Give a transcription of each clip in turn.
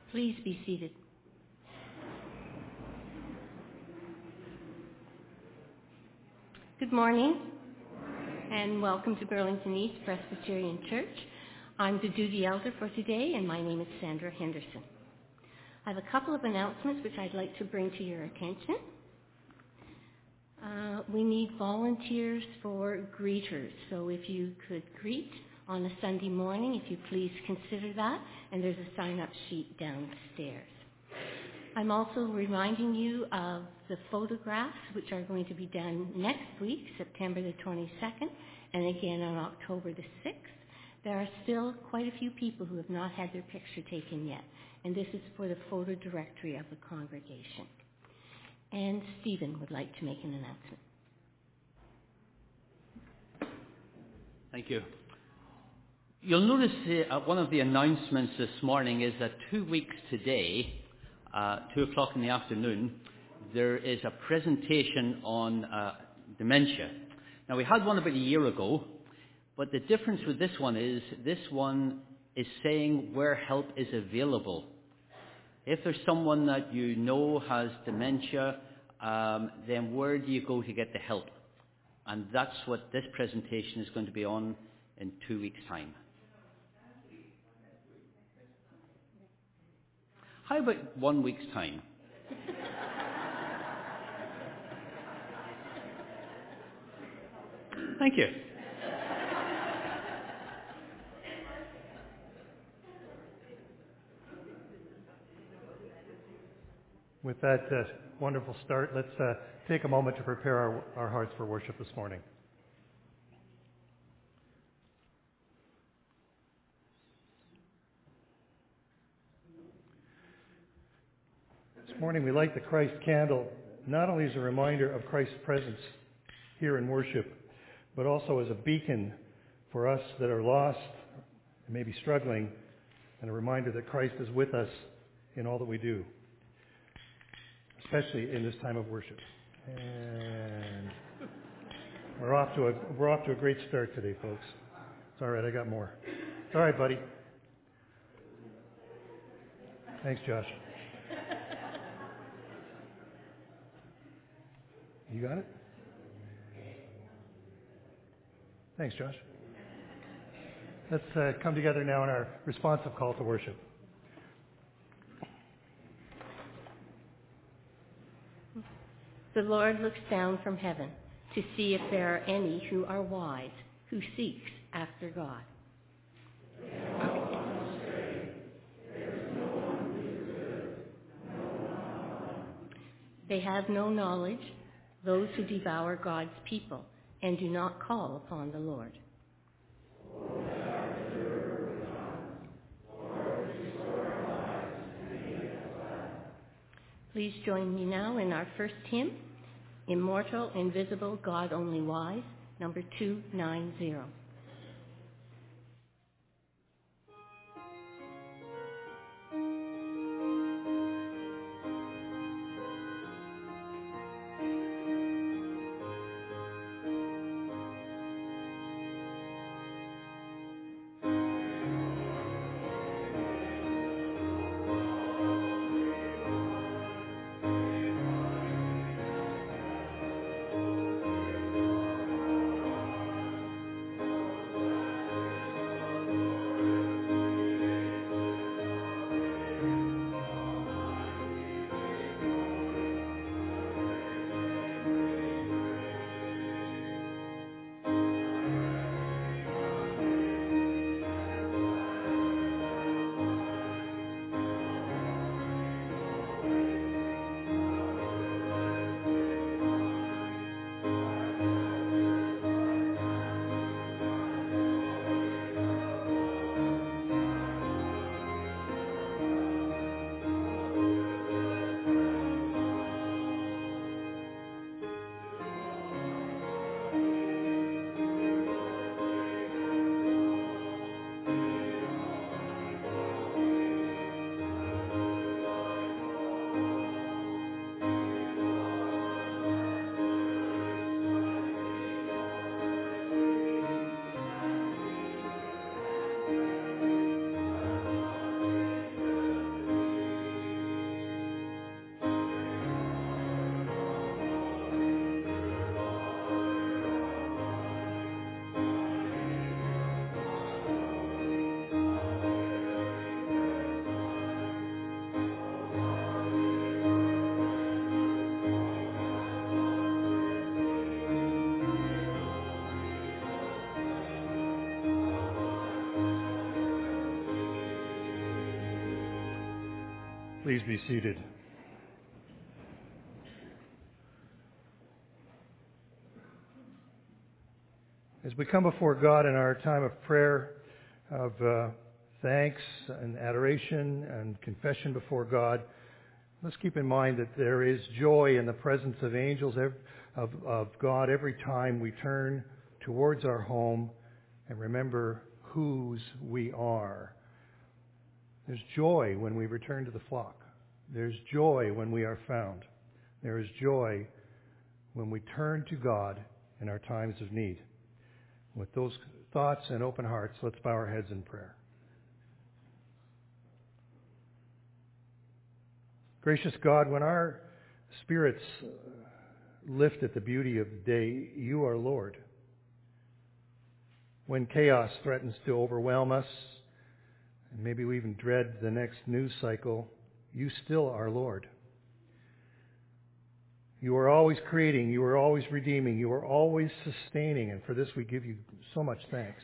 Please be seated. Good morning, and welcome to Burlington East Presbyterian Church. I'm the duty elder for today, and my name is Sandra Henderson. I have a couple of announcements which I'd like to bring to your attention. We need volunteers for greeters, so if you could greet on a Sunday morning, if you please consider that, and there's a sign-up sheet downstairs. I'm also reminding you of the photographs which are going to be done next week, September the 22nd, and again on October the 6th. There are still quite a few people who have not had their picture taken yet, and this is for the photo directory of the congregation. And Stephen would like to make an announcement. Thank you. You'll notice one of the announcements this morning is that 2 weeks today, 2 o'clock in the afternoon, there is a presentation on dementia. Now, we had one about a year ago, but the difference with this one is saying where help is available. If there's someone that you know has dementia, then where do you go to get the help? And that's what this presentation is going to be on in 2 weeks' time. How about 1 week's time? Thank you. With that wonderful start, let's take a moment to prepare our hearts for worship this morning. This morning we light the Christ candle not only as a reminder of Christ's presence here in worship, but also as a beacon for us that are lost and maybe struggling, and a reminder that Christ is with us in all that we do, especially in this time of worship. And we're off to a great start today, folks. It's all right, I got more. It's all right, buddy. Thanks, Josh. You got it? Thanks, Josh. Let's come together now in our responsive call to worship. The Lord looks down from heaven to see if there are any who are wise, who seeks after God. They have no knowledge, those who devour God's people and do not call upon the Lord. Please join me now in our first hymn, Immortal, Invisible, God Only Wise, number 290. Please be seated. As we come before God in our time of prayer, of thanks and adoration and confession before God, let's keep in mind that there is joy in the presence of angels, of God, every time we turn towards our home and remember whose we are. There's joy when we return to the flock. There's joy when we are found. There is joy when we turn to God in our times of need. With those thoughts and open hearts, let's bow our heads in prayer. Gracious God, when our spirits lift at the beauty of the day, you are Lord. When chaos threatens to overwhelm us, and maybe we even dread the next news cycle, you still are Lord. You are always creating, you are always redeeming, you are always sustaining, and for this we give you so much thanks.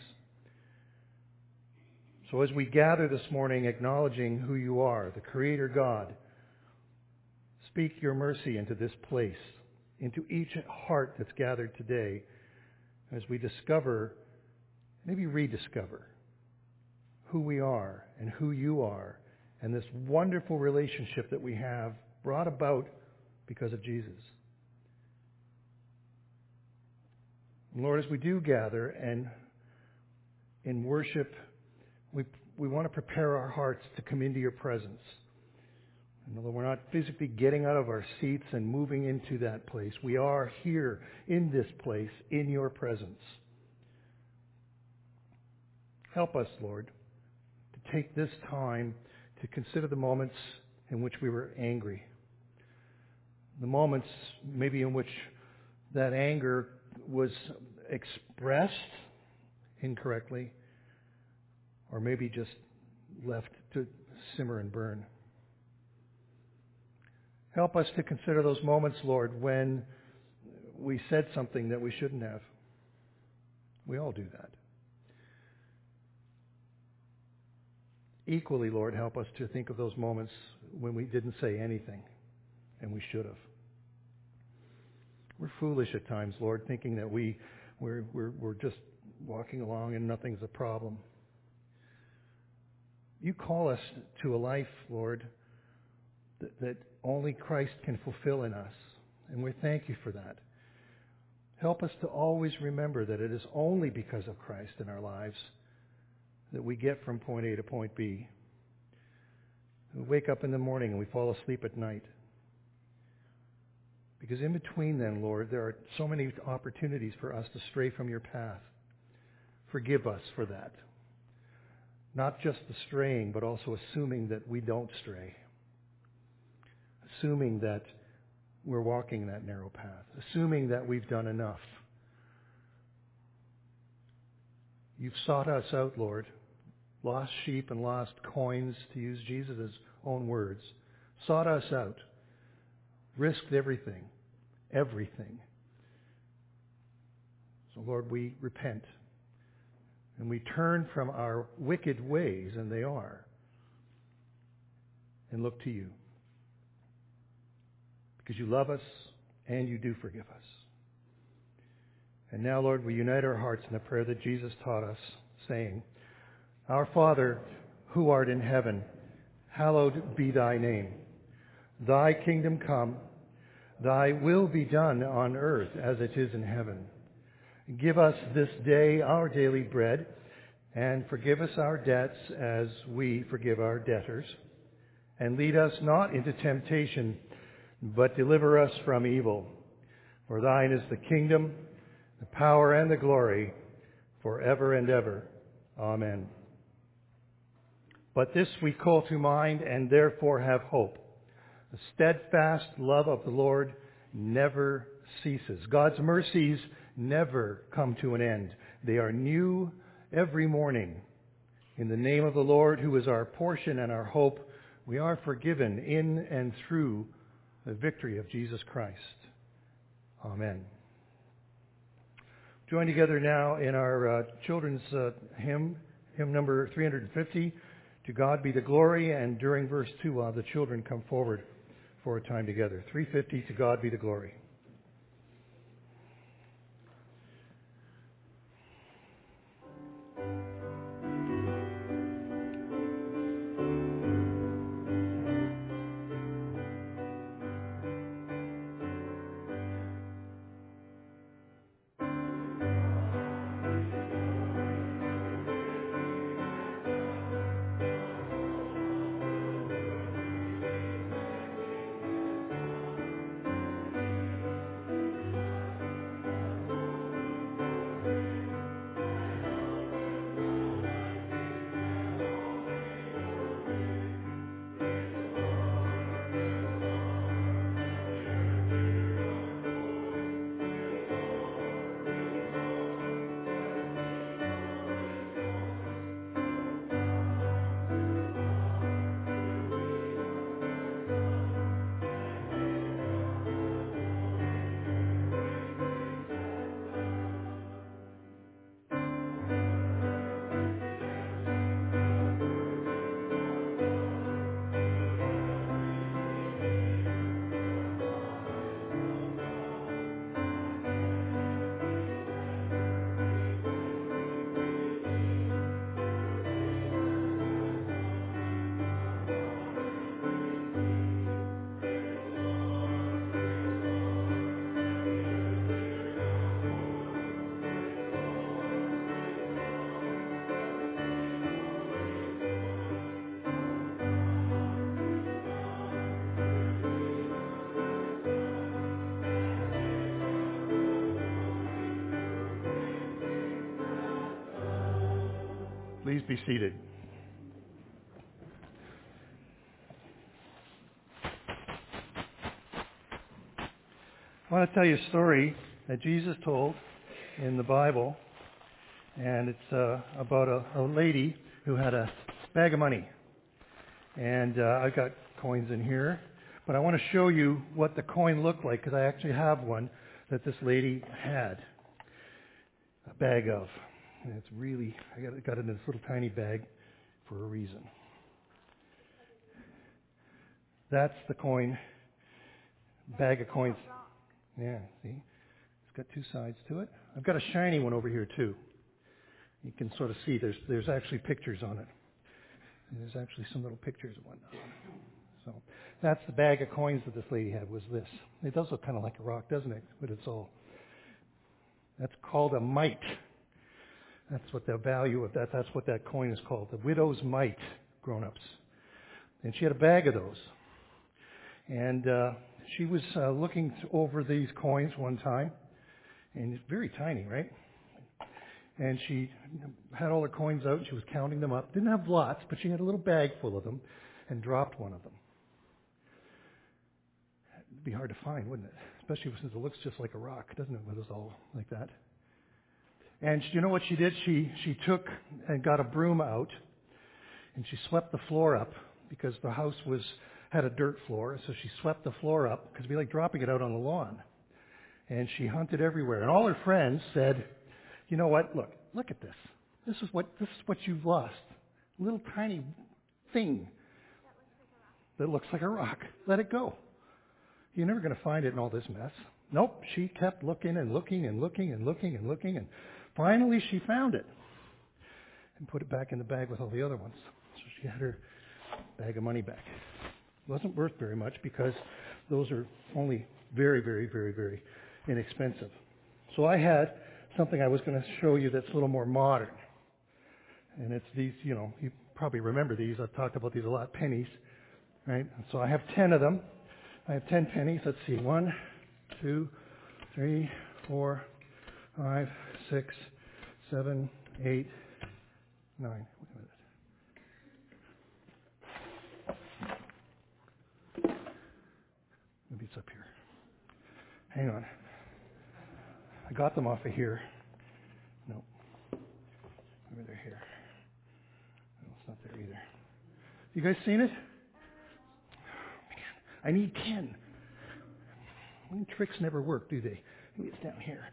So as we gather this morning acknowledging who you are, the Creator God, speak your mercy into this place, into each heart that's gathered today, as we discover, maybe rediscover, who we are and who you are, and this wonderful relationship that we have brought about because of Jesus. Lord, as we do gather and in worship, we want to prepare our hearts to come into your presence. And although we're not physically getting out of our seats and moving into that place, we are here in this place, in your presence. Help us, Lord, to take this time to consider the moments in which we were angry. The moments maybe in which that anger was expressed incorrectly, or maybe just left to simmer and burn. Help us to consider those moments, Lord, when we said something that we shouldn't have. We all do that. Equally, Lord, help us to think of those moments when we didn't say anything, and we should have. We're foolish at times, Lord, thinking that we're just walking along and nothing's a problem. You call us to a life, Lord, that only Christ can fulfill in us, and we thank you for that. Help us to always remember that it is only because of Christ in our lives that we get from point A to point B. We wake up in the morning and we fall asleep at night. Because in between then, Lord, there are so many opportunities for us to stray from your path. Forgive us for that. Not just the straying, but also assuming that we don't stray. Assuming that we're walking that narrow path. Assuming that we've done enough. You've sought us out, Lord. Lost sheep and lost coins, to use Jesus' own words. Sought us out. Risked everything. Everything. So, Lord, we repent. And we turn from our wicked ways, and they are, and look to you. Because you love us, and you do forgive us. And now, Lord, we unite our hearts in the prayer that Jesus taught us, saying, Our Father, who art in heaven, hallowed be thy name. Thy kingdom come, thy will be done on earth as it is in heaven. Give us this day our daily bread, and forgive us our debts as we forgive our debtors. And lead us not into temptation, but deliver us from evil. For thine is the kingdom, the power, and the glory, forever and ever. Amen. But this we call to mind, and therefore have hope. The steadfast love of the Lord never ceases. God's mercies never come to an end. They are new every morning. In the name of the Lord, who is our portion and our hope, we are forgiven in and through the victory of Jesus Christ. Amen. Join together now in our children's hymn number 350, To God be the glory, and during verse 2, the children come forward for a time together. 350, to God be the glory. Please be seated. I want to tell you a story that Jesus told in the Bible, and it's about a lady who had a bag of money. And I've got coins in here, but I want to show you what the coin looked like, because I actually have one that this lady had a bag of. And it's really, I got it in this little tiny bag for a reason. That's the coin, bag of coins. Yeah, see? It's got two sides to it. I've got a shiny one over here too. You can sort of see there's actually pictures on it. And there's actually some little pictures and whatnot. So that's the bag of coins that this lady had, was this. It does look kind of like a rock, doesn't it? But it's all. That's called a mite. That's what the value of that, that's what that coin is called. The widow's mite, grown-ups. And she had a bag of those. And she was looking over these coins one time. And it's very tiny, right? And she had all her coins out, and she was counting them up. Didn't have lots, but she had a little bag full of them, and dropped one of them. It'd be hard to find, wouldn't it? Especially since it looks just like a rock, doesn't it, with us all like that? And you know what she did? She took and got a broom out, and she swept the floor up, because the house had a dirt floor, so she swept the floor up, because it'd be like dropping it out on the lawn. And she hunted everywhere. And all her friends said, you know what, look at this. This is what you've lost. A little tiny thing that looks like a rock. Let it go. You're never going to find it in all this mess. Nope, she kept looking and looking and looking and looking and looking, and finally she found it and put it back in the bag with all the other ones. So she had her bag of money back. It wasn't worth very much, because those are only very, very, very, very inexpensive. So I had something I was going to show you that's a little more modern. And it's these, you probably remember these. I've talked about these a lot, pennies, right? So I have 10 of them. I have 10 pennies. Let's see, 1, 2, 3, 4, 5, 6, 7, 8, 9. Wait a minute. Maybe it's up here. Hang on. I got them off of here. No. Maybe they're here. No, it's not there either. You guys seen it? Oh, man. I need 10. Tricks never work, do they? Maybe it's down here.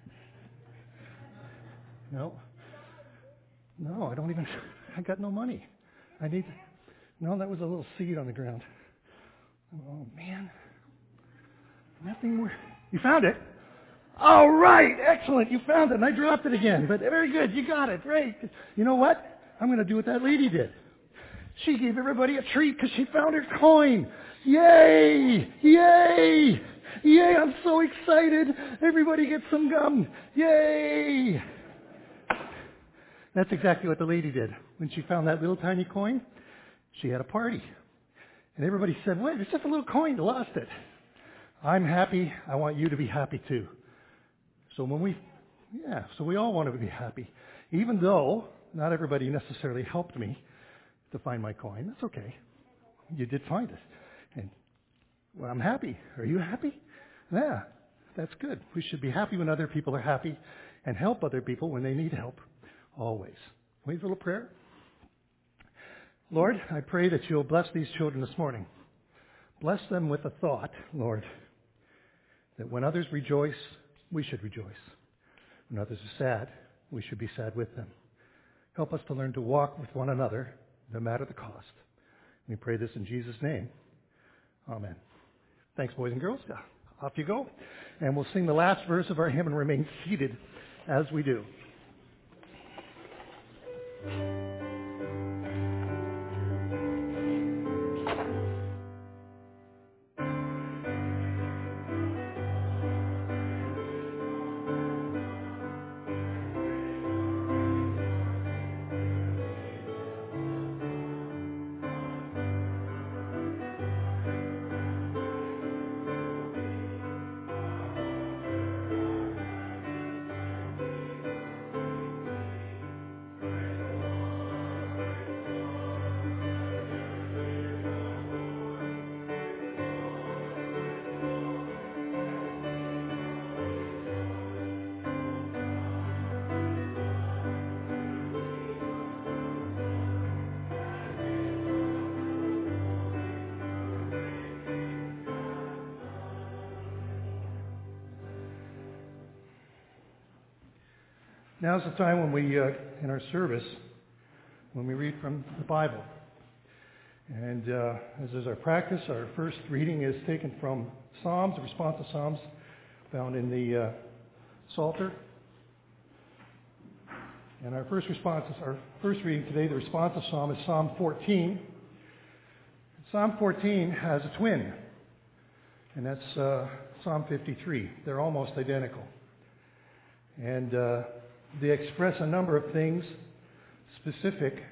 No, I don't even. I got no money. I need. No, that was a little seed on the ground. Oh, man. Nothing more. You found it? All right. Excellent. You found it. And I dropped it again. But very good. You got it. Great. You know what? I'm going to do what that lady did. She gave everybody a treat because she found her coin. Yay! Yay! Yay! I'm so excited. Everybody gets some gum. Yay! That's exactly what the lady did. When she found that little tiny coin, she had a party. And everybody said, wait, it's just a little coin. You lost it. I'm happy. I want you to be happy too. So we all want to be happy. Even though not everybody necessarily helped me to find my coin. That's okay. You did find it. And well, I'm happy. Are you happy? Yeah, that's good. We should be happy when other people are happy and help other people when they need help. Always. Wait a little prayer. Lord, I pray that you'll bless these children this morning. Bless them with a thought, Lord, that when others rejoice, we should rejoice. When others are sad, we should be sad with them. Help us to learn to walk with one another, no matter the cost. We pray this in Jesus' name. Amen. Thanks, boys and girls. Off you go. And we'll sing the last verse of our hymn and remain seated as we do. Now's the time when we, in our service, when we read from the Bible. And as is our practice, our first reading is taken from Psalms, the response to Psalms, found in the Psalter. And our first reading today, the responsive psalm, is Psalm 14. Psalm 14 has a twin, and that's Psalm 53. They're almost identical. And they express a number of things specific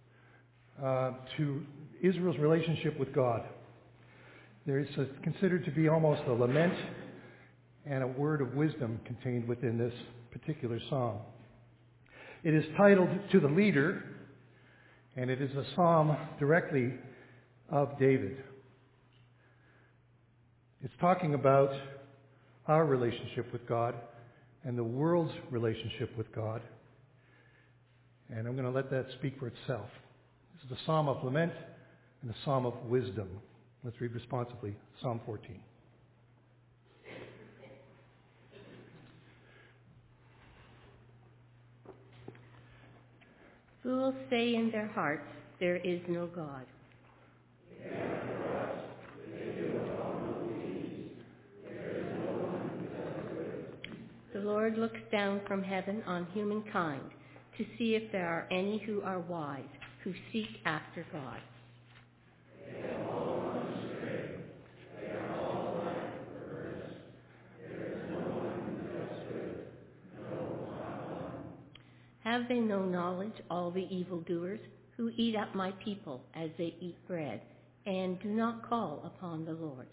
to Israel's relationship with God. There is considered to be almost a lament and a word of wisdom contained within this particular psalm. It is titled To the Leader, and it is a psalm directly of David. It's talking about our relationship with God and the world's relationship with God. And I'm going to let that speak for itself. This is a psalm of lament and a psalm of wisdom. Let's read responsively Psalm 14. Fools say in their hearts, there is no God. The Lord looks down from heaven on humankind to see if there are any who are wise, who seek after God. They have all gone astray. They are all alike perverse. There is no one who does good, no, not one. Have they no knowledge, all the evildoers, who eat up my people as they eat bread, and do not call upon the Lord?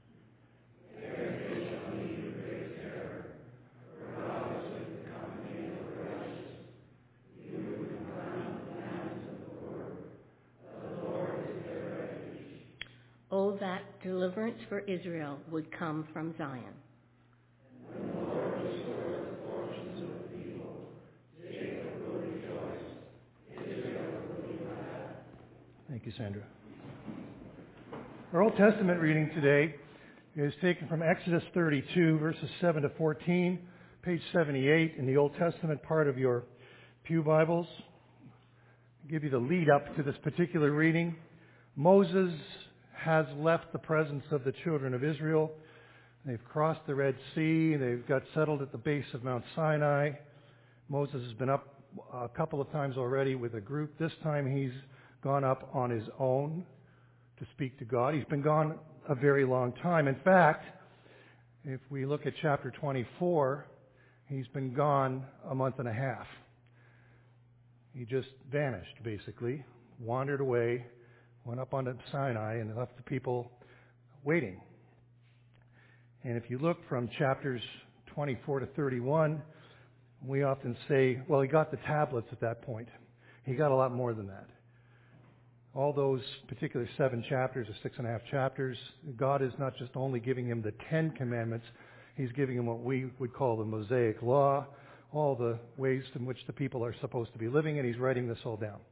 Oh, that deliverance for Israel would come from Zion. When the Lord restores the fortunes of the people, Jacob will rejoice, Israel will be glad. Thank you, Sandra. Our Old Testament reading today is taken from Exodus 32, verses 7 to 14, page 78 in the Old Testament part of your pew Bibles. I'll give you the lead up to this particular reading. Moses has left the presence of the children of Israel. They've crossed the Red Sea. They've got settled at the base of Mount Sinai. Moses has been up a couple of times already with a group. This time he's gone up on his own to speak to God. He's been gone a very long time. In fact, if we look at chapter 24, he's been gone a month and a half. He just vanished, basically, wandered away, went up onto Sinai, and left the people waiting. And if you look from chapters 24 to 31, we often say, well, he got the tablets at that point. He got a lot more than that. All those particular 7 chapters or 6.5 chapters, God is not just only giving him the 10 commandments, he's giving him what we would call the Mosaic Law, all the ways in which the people are supposed to be living, and he's writing this all down.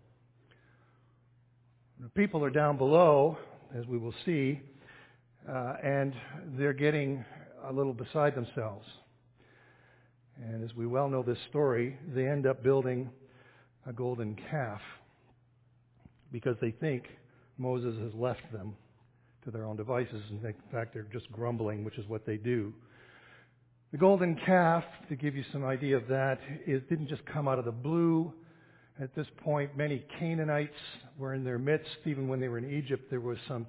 The people are down below, as we will see, and they're getting a little beside themselves. And as we well know this story, they end up building a golden calf because they think Moses has left them to their own devices. In fact, they're just grumbling, which is what they do. The golden calf, to give you some idea of that, it didn't just come out of the blue. At this point, many Canaanites were in their midst. Even when they were in Egypt, there was some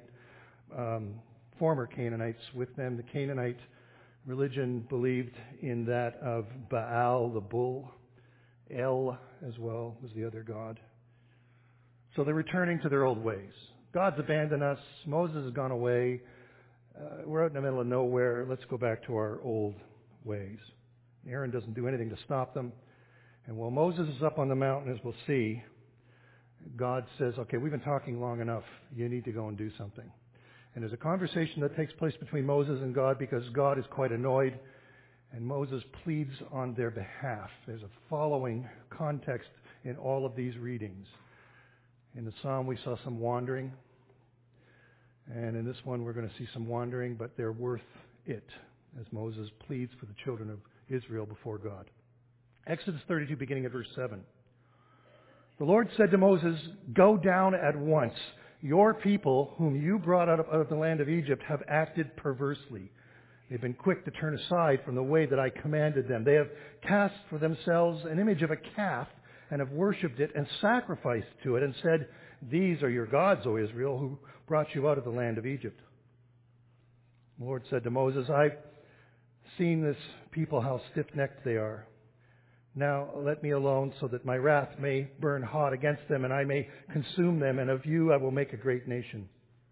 former Canaanites with them. The Canaanite religion believed in that of Baal, the bull. El, as well, was the other god. So they're returning to their old ways. God's abandoned us. Moses has gone away. We're out in the middle of nowhere. Let's go back to our old ways. Aaron doesn't do anything to stop them. And while Moses is up on the mountain, as we'll see, God says, okay, we've been talking long enough. You need to go and do something. And there's a conversation that takes place between Moses and God because God is quite annoyed, and Moses pleads on their behalf. There's a following context in all of these readings. In the psalm, we saw some wandering. And in this one, we're going to see some wandering, but they're worth it, as Moses pleads for the children of Israel before God. Exodus 32, beginning at verse 7. The Lord said to Moses, "Go down at once. Your people, whom you brought out of the land of Egypt, have acted perversely. They've been quick to turn aside from the way that I commanded them. They have cast for themselves an image of a calf and have worshipped it and sacrificed to it and said, 'These are your gods, O Israel, who brought you out of the land of Egypt.' The Lord said to Moses, 'I've seen this people, how stiff-necked they are. Now let me alone so that my wrath may burn hot against them and I may consume them, and of you I will make a great nation.'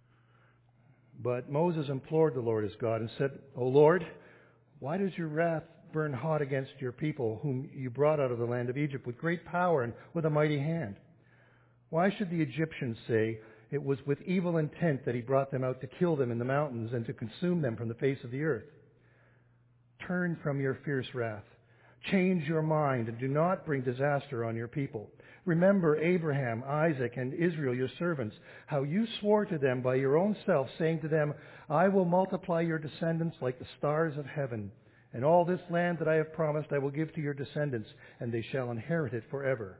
But Moses implored the Lord his God and said, 'O Lord, why does your wrath burn hot against your people, whom you brought out of the land of Egypt with great power and with a mighty hand? Why should the Egyptians say, it was with evil intent that he brought them out to kill them in the mountains and to consume them from the face of the earth? Turn from your fierce wrath. Change your mind and do not bring disaster on your people. Remember Abraham, Isaac, and Israel, your servants, how you swore to them by your own self, saying to them, I will multiply your descendants like the stars of heaven. And all this land that I have promised I will give to your descendants, and they shall inherit it forever.'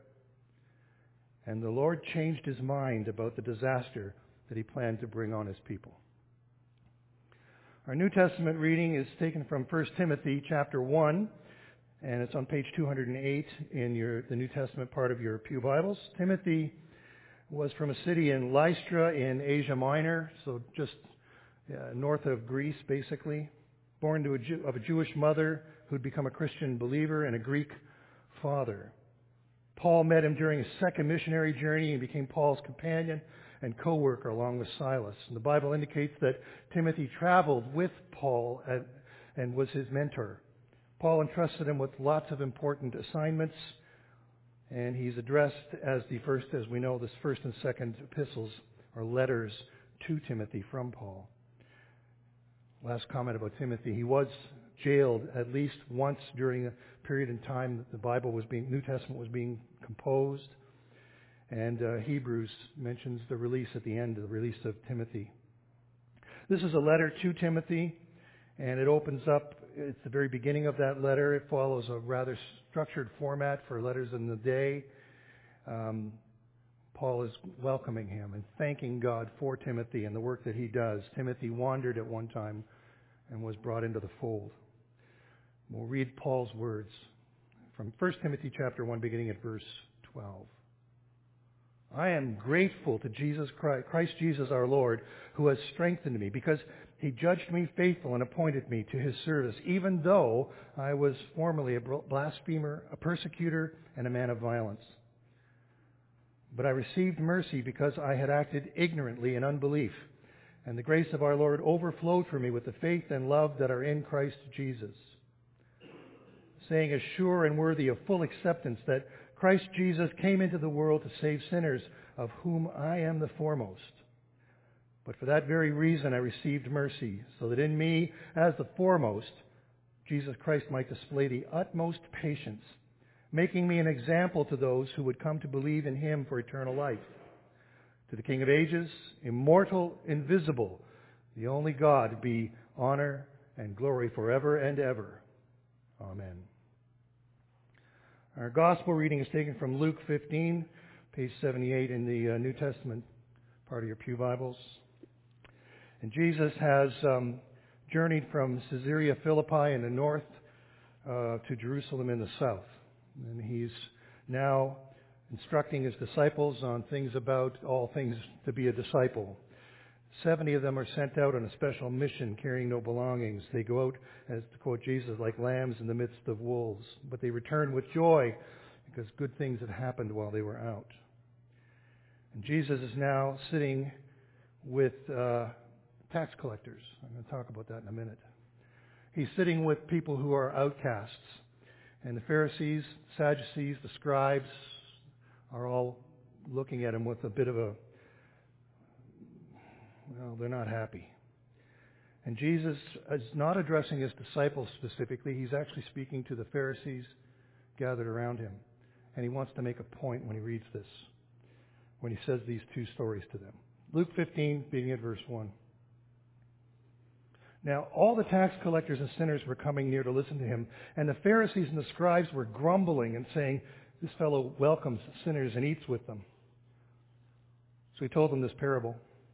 And the Lord changed his mind about the disaster that he planned to bring on his people." Our New Testament reading is taken from 1 Timothy chapter 1, and it's on page 208 in the New Testament part of your pew Bibles. Timothy was from a city in Lystra in Asia Minor, so just north of Greece, basically. Born of a Jewish mother who'd become a Christian believer and a Greek father. Paul met him during his second missionary journey and became Paul's companion and co-worker along with Silas. And the Bible indicates that Timothy traveled with Paul and was his mentor. Paul entrusted him with lots of important assignments, and he's addressed as we know, this first and second epistles or letters to Timothy from Paul. Last comment about Timothy: he was jailed at least once during a period in time that the New Testament was being composed, and Hebrews mentions the release at the end, the release of Timothy. This is a letter to Timothy, and it opens up. It's the very beginning of that letter. It follows a rather structured format for letters in the day. Paul is welcoming him and thanking God for Timothy and the work that he does. Timothy wandered at one time and was brought into the fold. We'll read Paul's words from 1 Timothy chapter 1, beginning at verse 12. I am grateful to Jesus Christ Jesus our Lord, who has strengthened me, because he judged me faithful and appointed me to his service, even though I was formerly a blasphemer, a persecutor, and a man of violence. But I received mercy because I had acted ignorantly in unbelief, and the grace of our Lord overflowed for me with the faith and love that are in Christ Jesus. Saying as sure and worthy of full acceptance that Christ Jesus came into the world to save sinners, of whom I am the foremost. But for that very reason I received mercy, so that in me, as the foremost, Jesus Christ might display the utmost patience, making me an example to those who would come to believe in him for eternal life. To the King of ages, immortal, invisible, the only God, be honor and glory forever and ever. Amen. Our gospel reading is taken from Luke 15, page 78 in the New Testament part of your pew Bibles. And Jesus has journeyed from Caesarea Philippi in the north to Jerusalem in the south. And he's now instructing his disciples on things about all things to be a disciple. 70 of them are sent out on a special mission carrying no belongings. They go out, as to quote Jesus, like lambs in the midst of wolves. But they return with joy because good things had happened while they were out. And Jesus is now sitting with tax collectors. I'm going to talk about that in a minute. He's sitting with people who are outcasts. And the Pharisees, Sadducees, the scribes are all looking at him with a bit of a, well, they're not happy. And Jesus is not addressing his disciples specifically. He's actually speaking to the Pharisees gathered around him. And he wants to make a point when he reads this, when he says these two stories to them. Luke 15, beginning at verse 1. Now all the tax collectors and sinners were coming near to listen to him, and the Pharisees and the scribes were grumbling and saying, this fellow welcomes sinners and eats with them. So he told them this parable.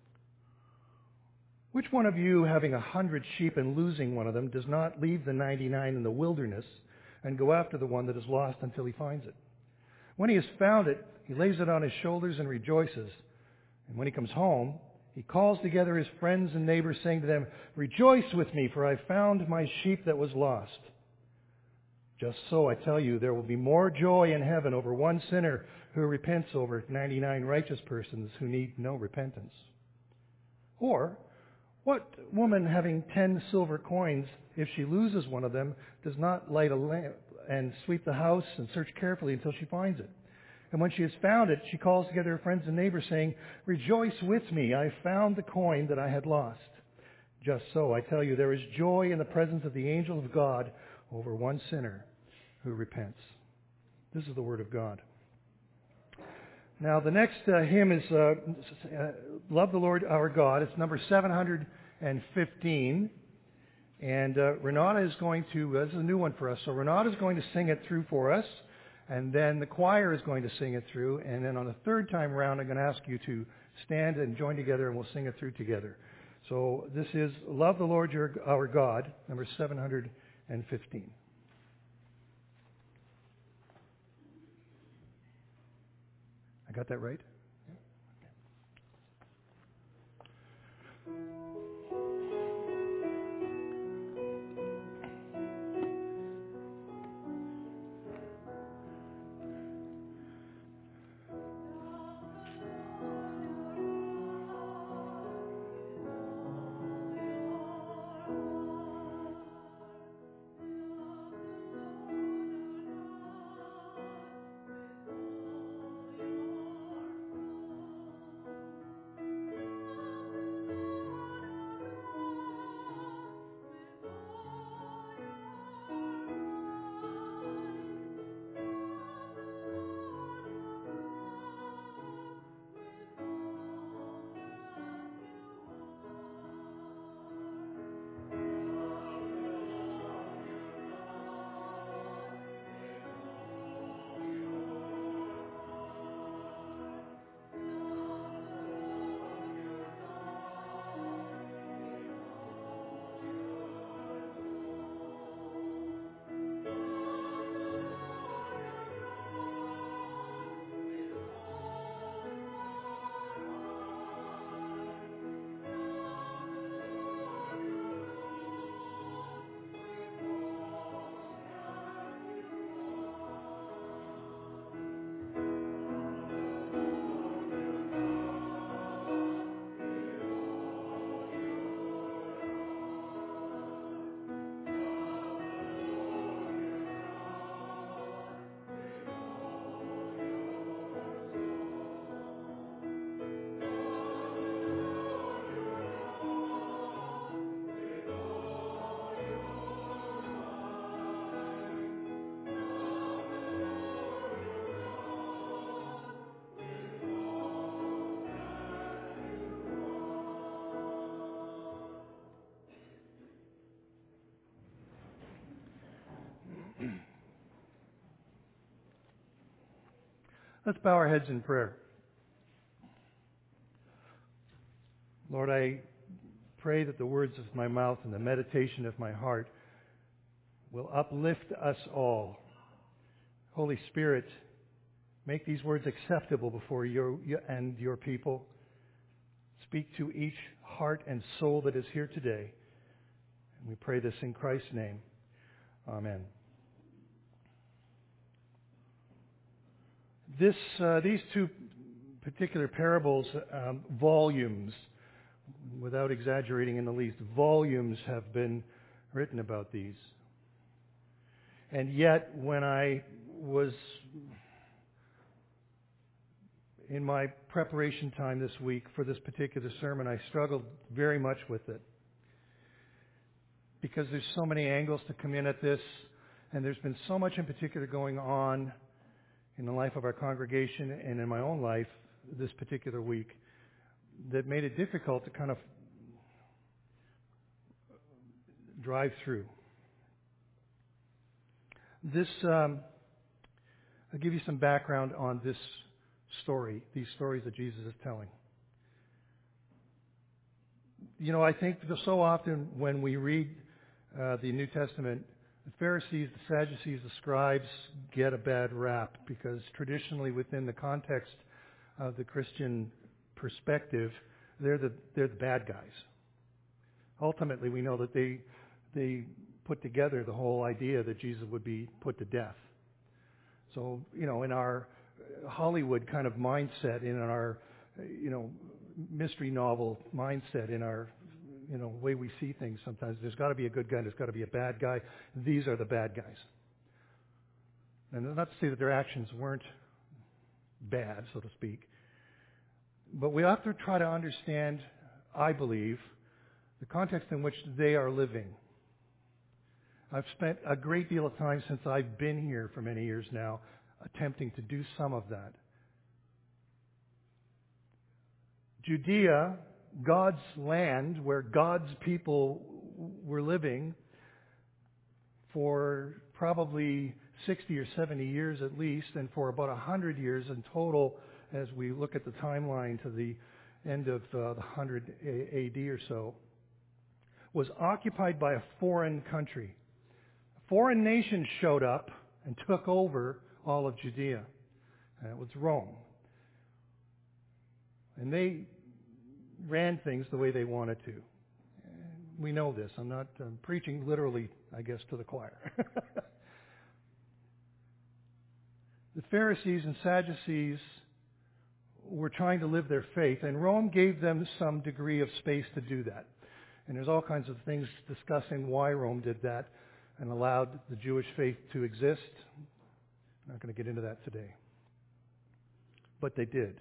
Which one of you, having 100 sheep and losing one of them, does not leave the 99 in the wilderness and go after the one that is lost until he finds it? When he has found it, he lays it on his shoulders and rejoices. And when he comes home, he calls together his friends and neighbors, saying to them, rejoice with me, for I found my sheep that was lost. Just so, I tell you, there will be more joy in heaven over one sinner who repents over 99 righteous persons who need no repentance. Or, what woman having 10 silver coins, if she loses one of them, does not light a lamp and sweep the house and search carefully until she finds it? And when she has found it, she calls together her friends and neighbors, saying, rejoice with me, I found the coin that I had lost. Just so, I tell you, there is joy in the presence of the angel of God over one sinner who repents. This is the word of God. Now, the next hymn is Love the Lord Our God. It's number 715. And Renata is going to, this is a new one for us, so Renata is going to sing it through for us. And then the choir is going to sing it through. And then on the third time around, I'm going to ask you to stand and join together, and we'll sing it through together. So this is Love the Lord Our God, number 715. I got that right? Let's bow our heads in prayer. Lord, I pray that the words of my mouth and the meditation of my heart will uplift us all. Holy Spirit, make these words acceptable before you and your people. Speak to each heart and soul that is here today. And we pray this in Christ's name. Amen. These two particular parables, volumes, without exaggerating in the least, volumes have been written about these. And yet, when I was in my preparation time this week for this particular sermon, I struggled very much with it. Because there's so many angles to come in at this, and there's been so much in particular going on in the life of our congregation and in my own life this particular week that made it difficult to kind of drive through. I'll give you some background on this story, these stories that Jesus is telling. You know, I think so often when we read the New Testament, the Pharisees, the Sadducees, the scribes get a bad rap because traditionally within the context of the Christian perspective, they're the bad guys. Ultimately, we know that they put together the whole idea that Jesus would be put to death. So, you know, in our Hollywood kind of mindset, in our, you know, mystery novel mindset, in our, you know, way we see things sometimes, there's got to be a good guy, there's got to be a bad guy. These are the bad guys. And not to say that their actions weren't bad, so to speak, but we have to try to understand, I believe, the context in which they are living. I've spent a great deal of time since I've been here for many years now attempting to do some of that. Judea, God's land, where God's people were living for probably 60 or 70 years at least, and for about 100 years in total as we look at the timeline to the end of the 100 AD or so, was occupied by a foreign country. A foreign nation showed up and took over all of Judea, and it was Rome. And they ran things the way they wanted to. We know this. I'm not preaching literally, I guess, to the choir. The Pharisees and Sadducees were trying to live their faith, and Rome gave them some degree of space to do that. And there's all kinds of things discussing why Rome did that and allowed the Jewish faith to exist. I'm not going to get into that today. But they did.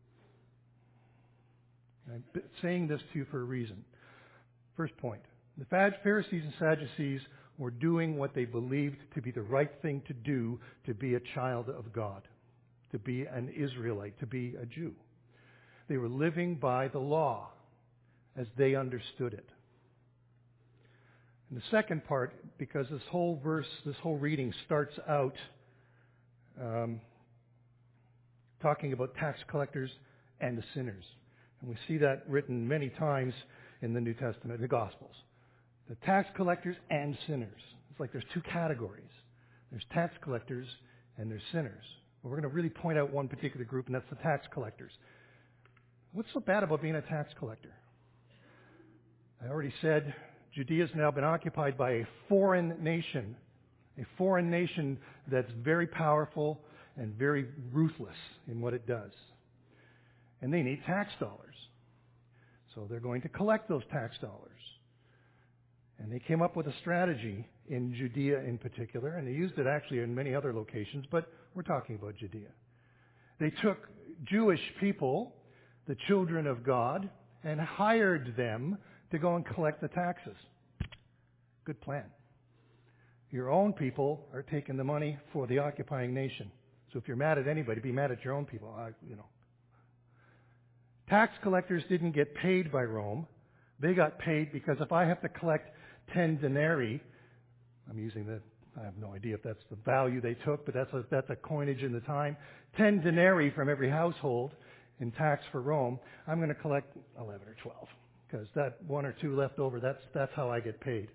I'm saying this to you for a reason. First point. The Pharisees and Sadducees were doing what they believed to be the right thing to do to be a child of God, to be an Israelite, to be a Jew. They were living by the law as they understood it. And the second part, because this whole verse, this whole reading starts out talking about tax collectors and the sinners. And we see that written many times in the New Testament, the Gospels. The tax collectors and sinners. It's like there's two categories. There's tax collectors and there's sinners. Well, we're going to really point out one particular group, and that's the tax collectors. What's so bad about being a tax collector? I already said Judea's now been occupied by a foreign nation that's very powerful and very ruthless in what it does. And they need tax dollars. So they're going to collect those tax dollars. And they came up with a strategy in Judea in particular, and they used it actually in many other locations, but we're talking about Judea. They took Jewish people, the children of God, and hired them to go and collect the taxes. Good plan. Your own people are taking the money for the occupying nation. So if you're mad at anybody, be mad at your own people. Tax collectors didn't get paid by Rome. They got paid because if I have to collect 10 denarii, I'm using the I have no idea if that's the value they took, but that's a coinage in the time. 10 denarii from every household in tax for Rome. I'm going to collect 11 or 12 because that one or two left over, that's how I get paid.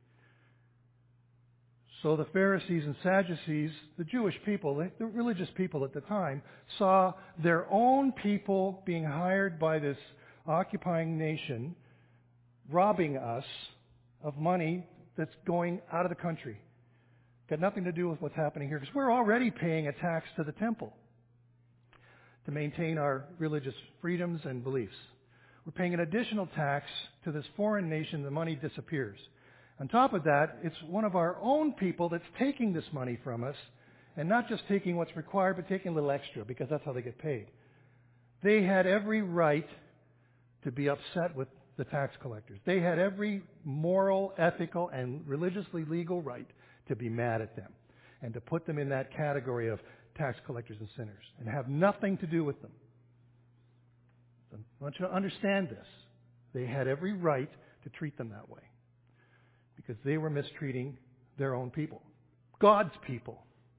So the Pharisees and Sadducees, the Jewish people, the religious people at the time, saw their own people being hired by this occupying nation, robbing us of money that's going out of the country. Got nothing to do with what's happening here, because we're already paying a tax to the temple to maintain our religious freedoms and beliefs. We're paying an additional tax to this foreign nation. The money disappears. On top of that, it's one of our own people that's taking this money from us, and not just taking what's required, but taking a little extra, because that's how they get paid. They had every right to be upset with the tax collectors. They had every moral, ethical, and religiously legal right to be mad at them and to put them in that category of tax collectors and sinners and have nothing to do with them. So I want you to understand this. They had every right to treat them that way because they were mistreating their own people, God's people.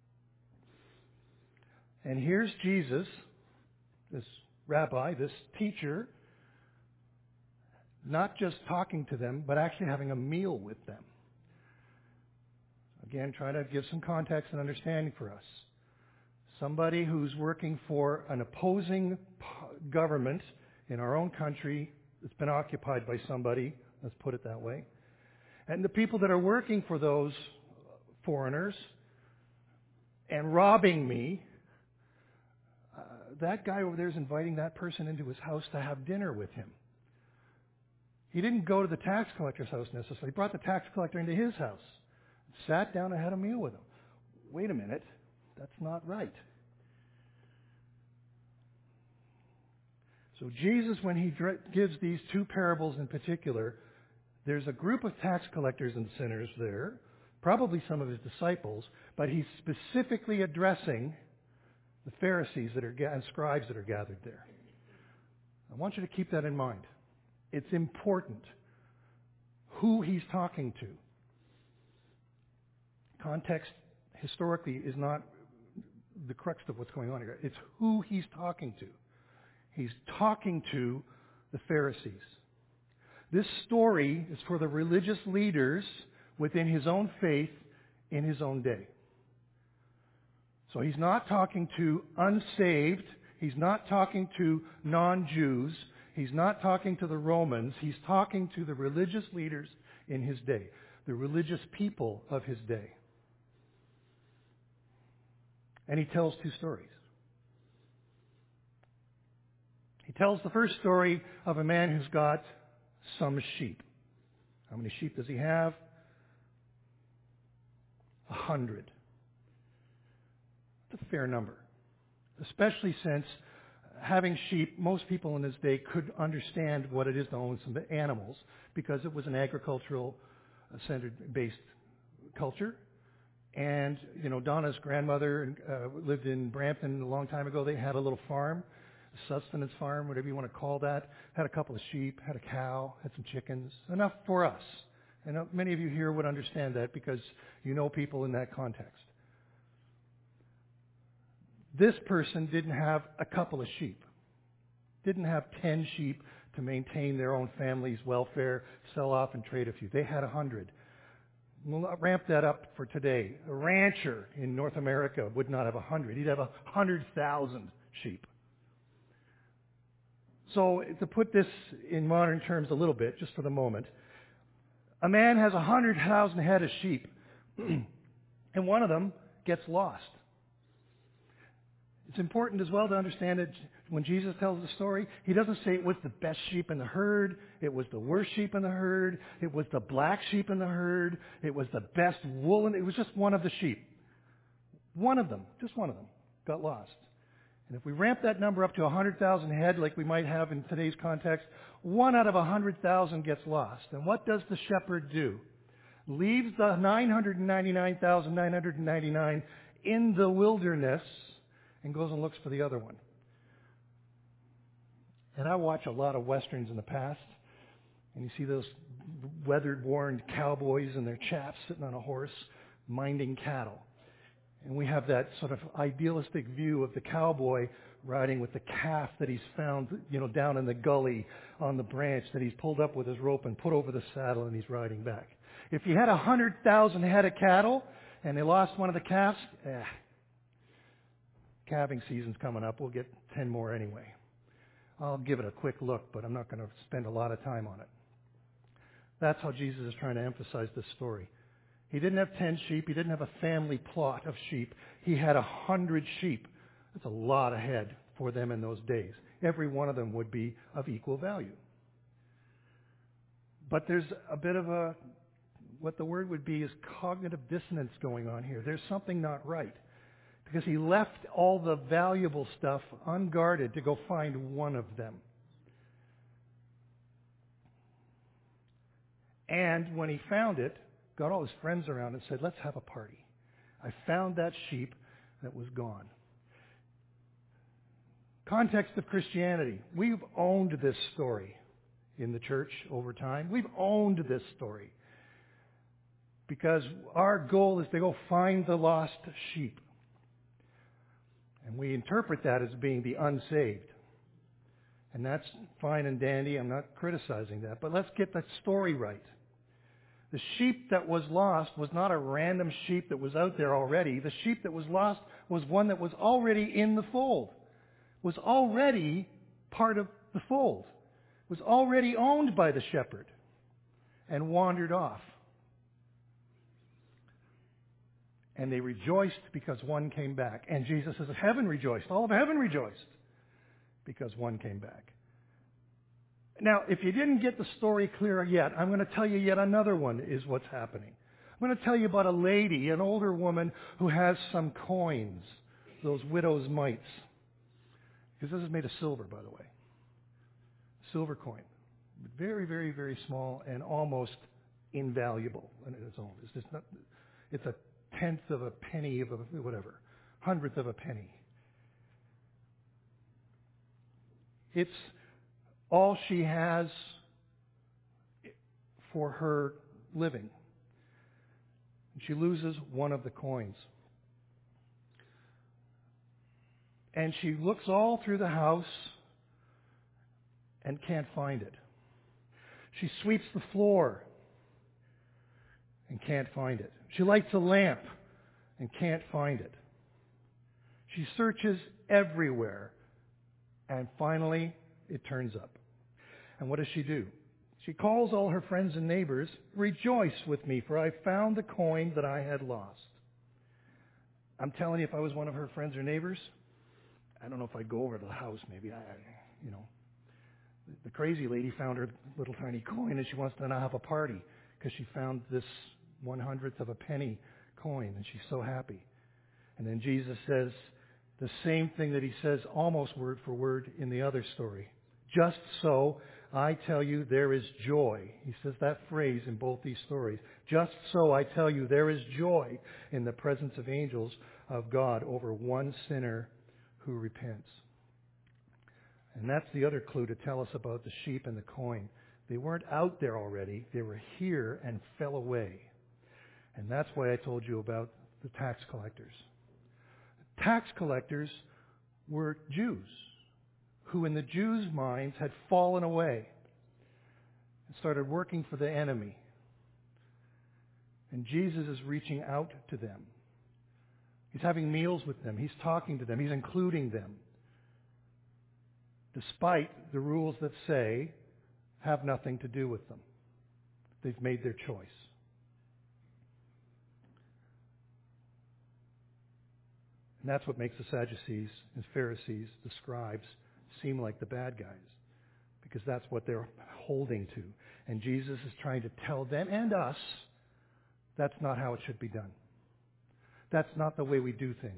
And here's Jesus, this rabbi, this teacher, not just talking to them, but actually having a meal with them. Again, trying to give some context and understanding for us. Somebody who's working for an opposing government in our own country that's been occupied by somebody, let's put it that way. And the people that are working for those foreigners and robbing me, that guy over there is inviting that person into his house to have dinner with him. He didn't go to the tax collector's house necessarily. He brought the tax collector into his house, sat down and had a meal with him. Wait a minute, that's not right. So Jesus, when he gives these two parables in particular, there's a group of tax collectors and sinners there, probably some of his disciples, but he's specifically addressing the Pharisees and scribes that are gathered there. I want you to keep that in mind. It's important who he's talking to. Context, historically, is not the crux of what's going on here. It's who he's talking to. He's talking to the Pharisees. This story is for the religious leaders within his own faith in his own day. So he's not talking to unsaved. He's not talking to non-Jews. He's not talking to the Romans. He's talking to the religious leaders in his day, the religious people of his day. And he tells two stories. He tells the first story of a man who's got some sheep. How many sheep does he have? 100. It's a fair number, especially since having sheep, most people in his day could understand what it is to own some animals because it was an agricultural-centered-based culture. And, Donna's grandmother lived in Brampton a long time ago. They had a little farm, a sustenance farm, whatever you want to call that. Had a couple of sheep, had a cow, had some chickens. Enough for us. And many of you here would understand that because you know people in that context. This person didn't have a couple of sheep. Didn't have 10 sheep to maintain their own family's welfare, sell off and trade a few. They had 100. We'll ramp that up for today. A rancher in North America would not have 100. He'd have 100,000 sheep. So to put this in modern terms a little bit, just for the moment, a man has 100,000 head of sheep, and one of them gets lost. It's important as well to understand that when Jesus tells the story, he doesn't say it was the best sheep in the herd, it was the worst sheep in the herd, it was the black sheep in the herd, it was the best wool, it was just one of the sheep. One of them, just one of them, got lost. And if we ramp that number up to 100,000 head like we might have in today's context, 1 out of 100,000 gets lost. And what does the shepherd do? Leaves the 999,999 in the wilderness and goes and looks for the other one. And I watch a lot of Westerns in the past, and you see those weathered, worn cowboys and their chaps sitting on a horse minding cattle. And we have that sort of idealistic view of the cowboy riding with the calf that he's found, down in the gully on the branch that he's pulled up with his rope and put over the saddle, and he's riding back. If you had 100,000 head of cattle and they lost one of the calves, calving season's coming up. We'll get 10 more anyway. I'll give it a quick look, but I'm not going to spend a lot of time on it. That's how Jesus is trying to emphasize this story. He didn't have 10 sheep. He didn't have a family plot of sheep. He had 100 sheep. That's a lot of head for them in those days. Every one of them would be of equal value. But there's a bit of what the word would be is cognitive dissonance going on here. There's something not right. Because he left all the valuable stuff unguarded to go find one of them. And when he found it, got all his friends around and said, let's have a party. I found that sheep that was gone. Context of Christianity. We've owned this story in the church over time. We've owned this story. Because our goal is to go find the lost sheep. And we interpret that as being the unsaved. And that's fine and dandy. I'm not criticizing that. But let's get that story right. The sheep that was lost was not a random sheep that was out there already. The sheep that was lost was one that was already in the fold. Was already part of the fold. Was already owned by the shepherd. And wandered off. And they rejoiced because one came back. And Jesus says, heaven rejoiced. All of heaven rejoiced because one came back. Now, if you didn't get the story clear yet, I'm going to tell you yet another one is what's happening. I'm going to tell you about a lady, an older woman, who has some coins, those widow's mites. Because this is made of silver, by the way. Silver coin. Very, very, very small and almost invaluable in its own. It's a tenth of a penny of whatever, hundredth of a penny. It's all she has for her living. She loses one of the coins. And she looks all through the house and can't find it. She sweeps the floor and can't find it. She lights a lamp and can't find it. She searches everywhere, and finally it turns up. And what does she do? She calls all her friends and neighbors, rejoice with me, for I found the coin that I had lost. I'm telling you, if I was one of her friends or neighbors, I don't know if I'd go over to the house maybe. The crazy lady found her little tiny coin and she wants to now have a party because she found this 1/100th of a penny coin and she's so happy. And then Jesus says the same thing that he says almost word for word in the other story. Just so, I tell you, there is joy. He says that phrase in both these stories. Just so, I tell you, there is joy in the presence of angels of God over one sinner who repents. And that's the other clue to tell us about the sheep and the coin. They weren't out there already. They were here and fell away. And that's why I told you about the tax collectors. Tax collectors were Jews who in the Jews' minds had fallen away and started working for the enemy. And Jesus is reaching out to them. He's having meals with them. He's talking to them. He's including them. Despite the rules that say, have nothing to do with them. They've made their choice. And that's what makes the Sadducees and Pharisees, the scribes, seem like the bad guys. Because that's what they're holding to. And Jesus is trying to tell them and us, that's not how it should be done. That's not the way we do things.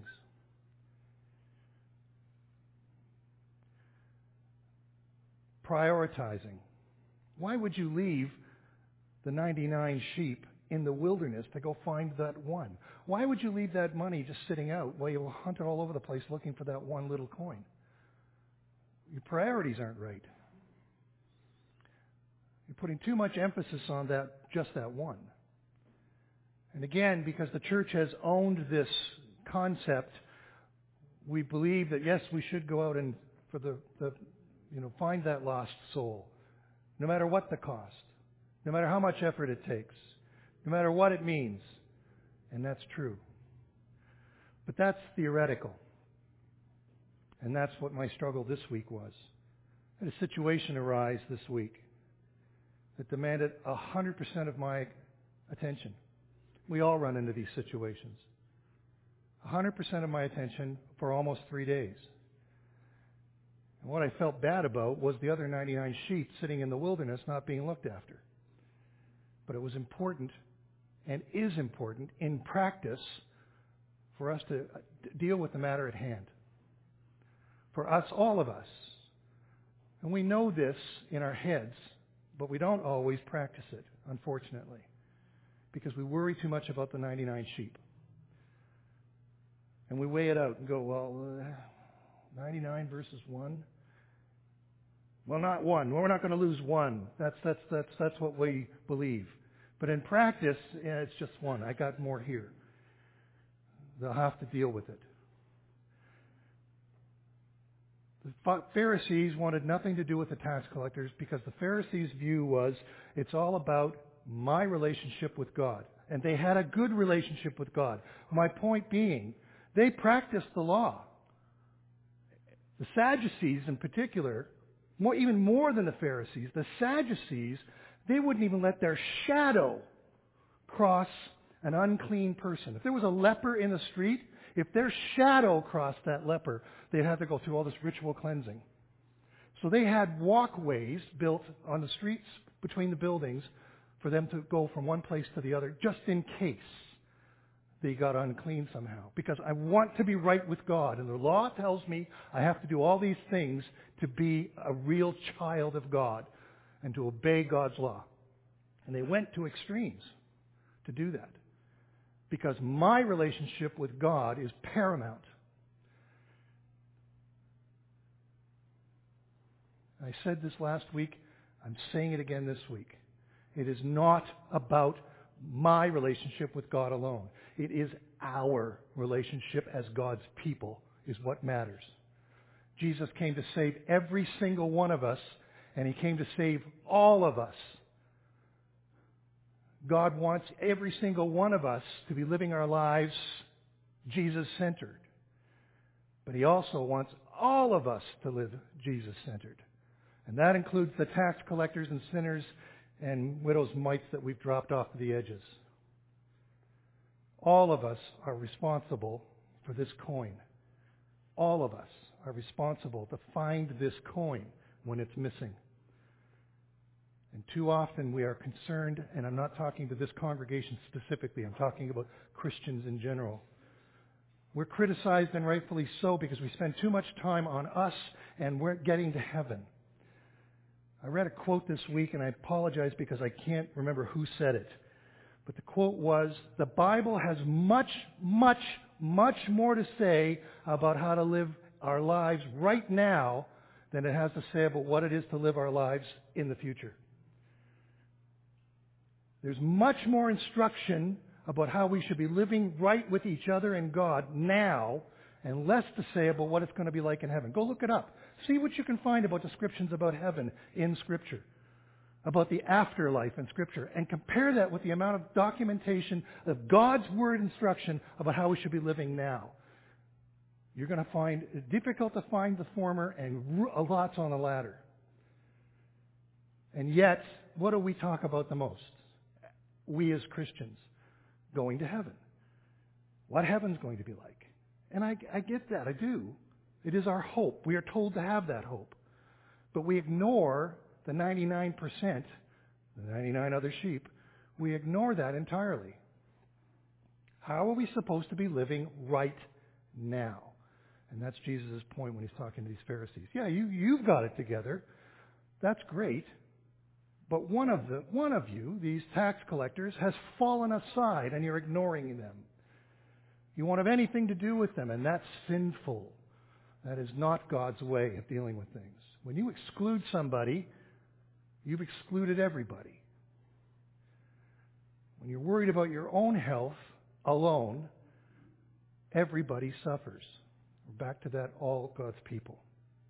Prioritizing. Why would you leave the 99 sheep in the wilderness to go find that one? Why would you leave that money just sitting out while you hunt it all over the place looking for that one little coin? Your priorities aren't right. You're putting too much emphasis on just that one. And again, because the church has owned this concept, we believe that yes, we should go out and find that lost soul, no matter what the cost, no matter how much effort it takes, no matter what it means. And that's true. But that's theoretical. And that's what my struggle this week was. I had a situation arise this week that demanded 100% of my attention. We all run into these situations. 100% of my attention for almost 3 days. And what I felt bad about was the other 99 sheep sitting in the wilderness not being looked after. But it was important and is important in practice for us to deal with the matter at hand. For us, all of us. And we know this in our heads, but we don't always practice it, unfortunately, because we worry too much about the 99 sheep. And we weigh it out and go, well, 99 versus 1? Well, not 1. Well, we're not going to lose 1. That's what we believe. But in practice, it's just 1. I got more here. They'll have to deal with it. The Pharisees wanted nothing to do with the tax collectors because the Pharisees' view was it's all about my relationship with God. And they had a good relationship with God. My point being, they practiced the law. The Sadducees in particular, even more than the Pharisees, the Sadducees, they wouldn't even let their shadow cross an unclean person. If there was a leper in the street, if their shadow crossed that leper, they'd have to go through all this ritual cleansing. So they had walkways built on the streets between the buildings for them to go from one place to the other, just in case they got unclean somehow. Because I want to be right with God, and the law tells me I have to do all these things to be a real child of God and to obey God's law. And they went to extremes to do that. Because my relationship with God is paramount. I said this last week. I'm saying it again this week. It is not about my relationship with God alone. It is our relationship as God's people is what matters. Jesus came to save every single one of us, and He came to save all of us. God wants every single one of us to be living our lives Jesus-centered. But He also wants all of us to live Jesus-centered. And that includes the tax collectors and sinners and widows' mites that we've dropped off the edges. All of us are responsible for this coin. All of us are responsible to find this coin when it's missing. And too often we are concerned, and I'm not talking to this congregation specifically, I'm talking about Christians in general. We're criticized, and rightfully so, because we spend too much time on us and we're getting to heaven. I read a quote this week, and I apologize because I can't remember who said it. But the quote was, the Bible has much, much, much more to say about how to live our lives right now than it has to say about what it is to live our lives in the future. There's much more instruction about how we should be living right with each other and God now, and less to say about what it's going to be like in heaven. Go look it up. See what you can find about descriptions about heaven in Scripture, about the afterlife in Scripture, and compare that with the amount of documentation of God's Word instruction about how we should be living now. You're going to find it difficult to find the former and lots on the latter. And yet, what do we talk about the most? We as Christians, going to heaven. What heaven's going to be like. And I get that, I do. It is our hope. We are told to have that hope. But we ignore the 99%, the 99 other sheep. We ignore that entirely. How are we supposed to be living right now? And that's Jesus' point when He's talking to these Pharisees. Yeah, you've got it together. That's great. But one of you, these tax collectors, has fallen aside and you're ignoring them. You won't have anything to do with them, and that's sinful. That is not God's way of dealing with things. When you exclude somebody, you've excluded everybody. When you're worried about your own health alone, everybody suffers. We're back to that, all God's people.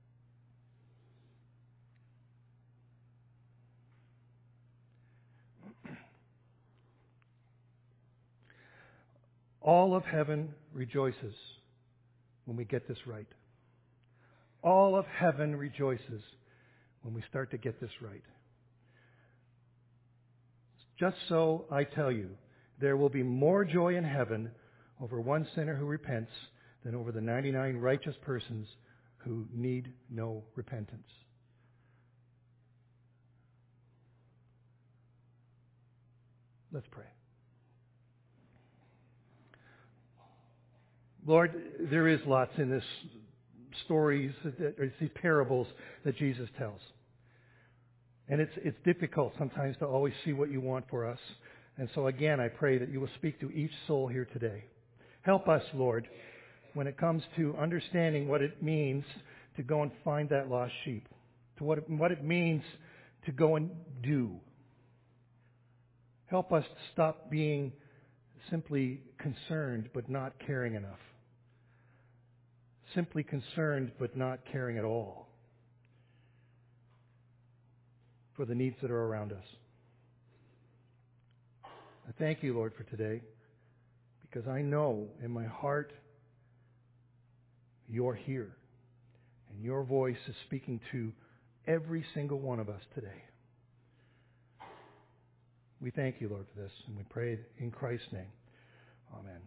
All of heaven rejoices when we get this right. All of heaven rejoices when we start to get this right. Just so, I tell you, there will be more joy in heaven over one sinner who repents than over the 99 righteous persons who need no repentance. Let's pray. Lord, there is lots in this stories, or these parables that Jesus tells. And it's difficult sometimes to always see what you want for us. And so again, I pray that you will speak to each soul here today. Help us, Lord, when it comes to understanding what it means to go and find that lost sheep, to what it means to go and do. Help us to stop being simply concerned but not caring enough. Simply concerned but not caring at all for the needs that are around us. I thank you, Lord, for today, because I know in my heart you're here, and your voice is speaking to every single one of us today. We thank you, Lord, for this, and we pray in Christ's name. Amen.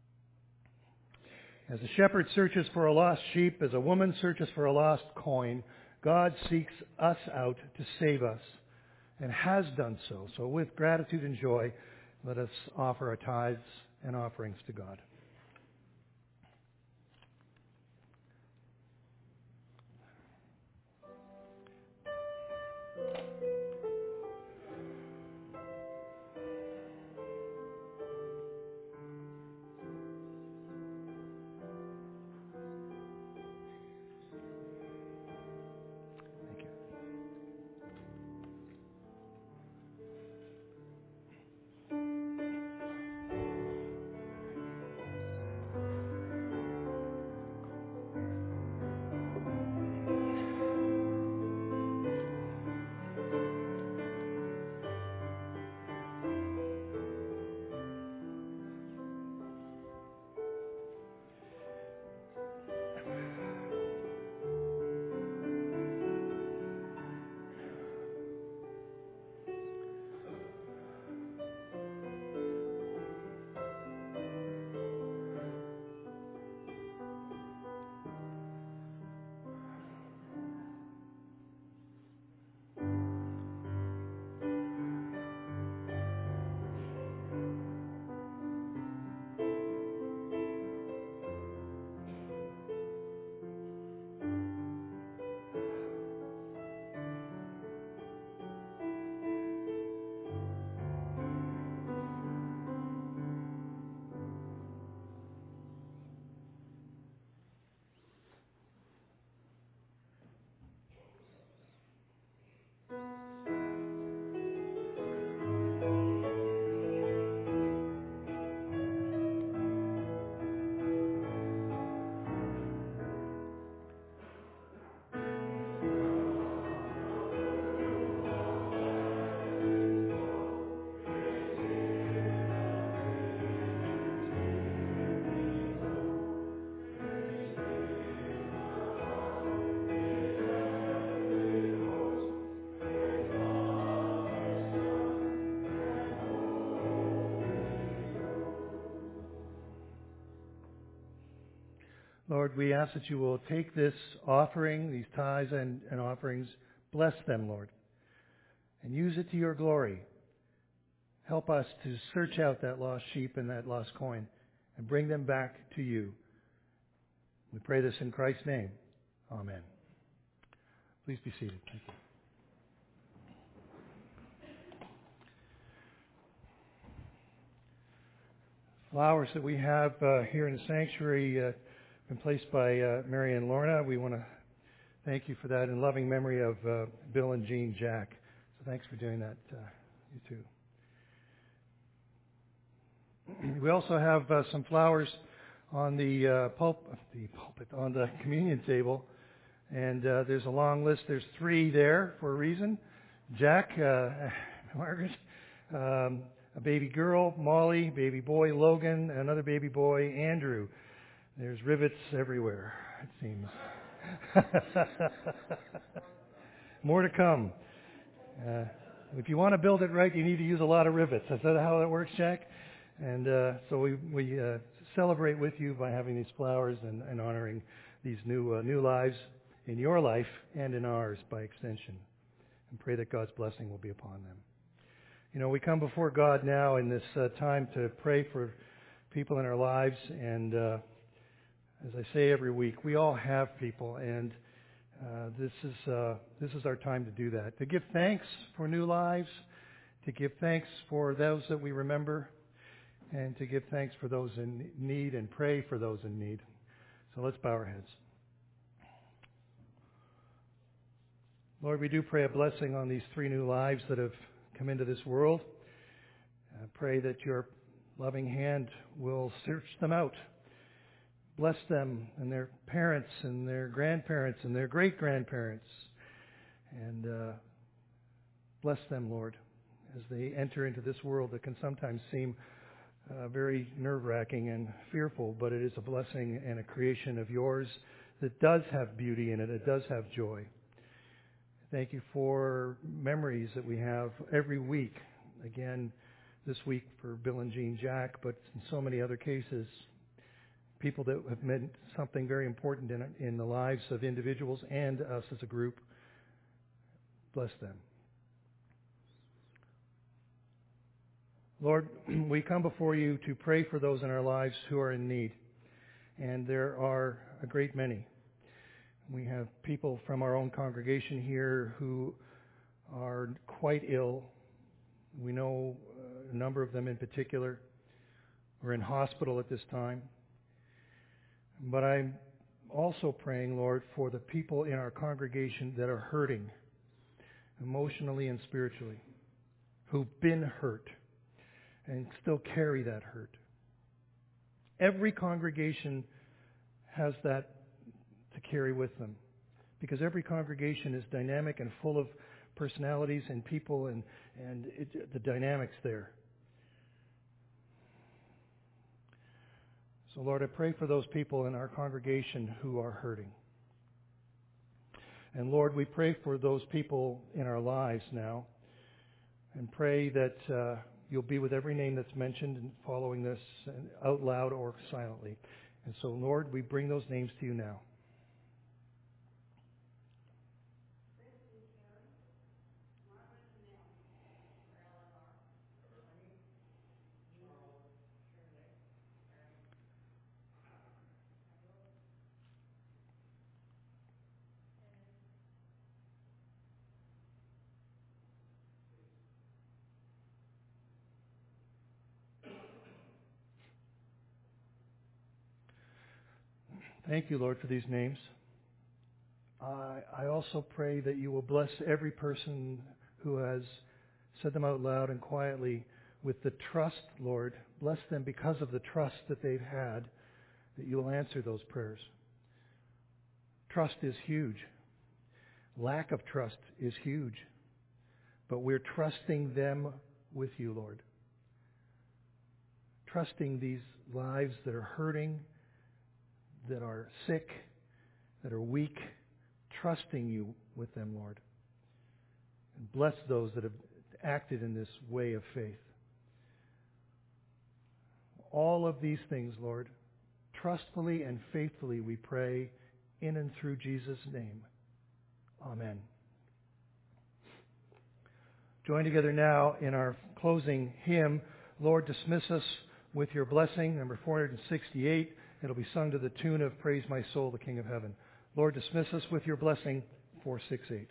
As a shepherd searches for a lost sheep, as a woman searches for a lost coin, God seeks us out to save us, and has done so. So with gratitude and joy, let us offer our tithes and offerings to God. Thank you. Lord, we ask that you will take this offering, these tithes and offerings, bless them, Lord, and use it to your glory. Help us to search out that lost sheep and that lost coin and bring them back to you. We pray this in Christ's name. Amen. Please be seated. Thank you. Flowers that we have here in the sanctuary been placed by Mary and Lorna. We want to thank you for that in loving memory of Bill and Jean Jack. So thanks for doing that, you too. We also have some flowers on the pulpit, on the communion table. And there's a long list. There's 3 there for a reason. Jack, Margaret, a baby girl, Molly, baby boy, Logan, another baby boy, Andrew. There's rivets everywhere, it seems. More to come. If you want to build it right, you need to use a lot of rivets. Is that how that works, Jack? And so we celebrate with you by having these flowers and honoring these new lives in your life and in ours by extension. And pray that God's blessing will be upon them. You know, we come before God now in this time to pray for people in our lives. And as I say every week, we all have people, and this is our time to do that. To give thanks for new lives, to give thanks for those that we remember, and to give thanks for those in need and pray for those in need. So let's bow our heads. Lord, we do pray a blessing on these 3 new lives that have come into this world. I pray that your loving hand will search them out. Bless them and their parents and their grandparents and their great-grandparents. And bless them, Lord, as they enter into this world that can sometimes seem very nerve-wracking and fearful, but it is a blessing and a creation of yours that does have beauty in it. It does have joy. Thank you for memories that we have every week. Again, this week for Bill and Jean Jack, but in so many other cases, people that have meant something very important in the lives of individuals and us as a group. Bless them. Lord, we come before you to pray for those in our lives who are in need. And there are a great many. We have people from our own congregation here who are quite ill. We know a number of them in particular are in hospital at this time. But I'm also praying, Lord, for the people in our congregation that are hurting emotionally and spiritually, who've been hurt and still carry that hurt. Every congregation has that to carry with them, because every congregation is dynamic and full of personalities and people and the dynamics there. So, Lord, I pray for those people in our congregation who are hurting. And, Lord, we pray for those people in our lives now and pray that you'll be with every name that's mentioned in following this out loud or silently. And so, Lord, we bring those names to you now. Thank you, Lord, for these names. I also pray that you will bless every person who has said them out loud and quietly with the trust, Lord. Bless them because of the trust that they've had, that you will answer those prayers. Trust is huge. Lack of trust is huge. But we're trusting them with you, Lord. Trusting these lives that are hurting, that are sick, that are weak, trusting you with them, Lord. And bless those that have acted in this way of faith. All of these things, Lord, trustfully and faithfully we pray in and through Jesus' name. Amen. Join together now in our closing hymn, Lord, Dismiss Us with Your Blessing, number 468. It'll be sung to the tune of Praise My Soul, the King of Heaven. Lord, dismiss us with your blessing, 468.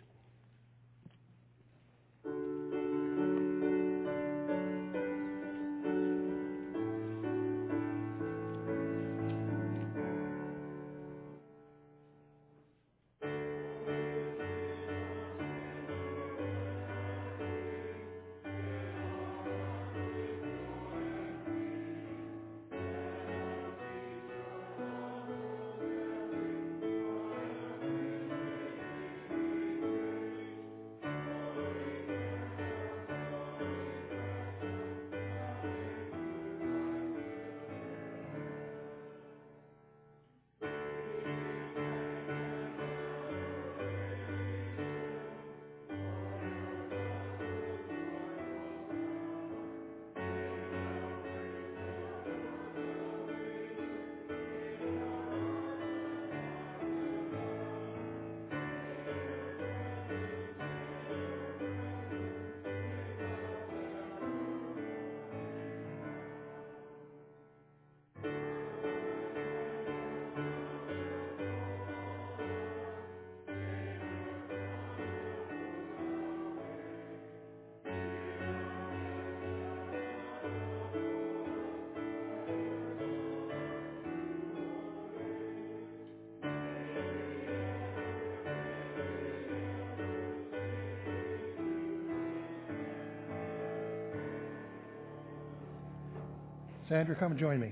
Sandra, come and join me.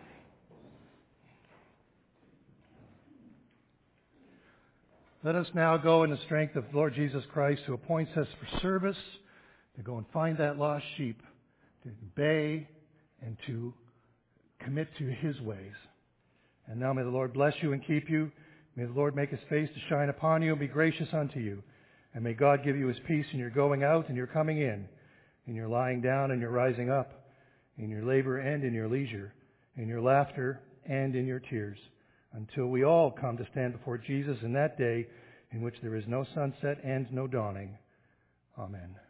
Let us now go in the strength of the Lord Jesus Christ, who appoints us for service, to go and find that lost sheep, to obey and to commit to His ways. And now may the Lord bless you and keep you. May the Lord make His face to shine upon you and be gracious unto you. And may God give you His peace in your going out and your coming in your lying down and your rising up, in your labor and in your leisure, in your laughter and in your tears, until we all come to stand before Jesus in that day in which there is no sunset and no dawning. Amen.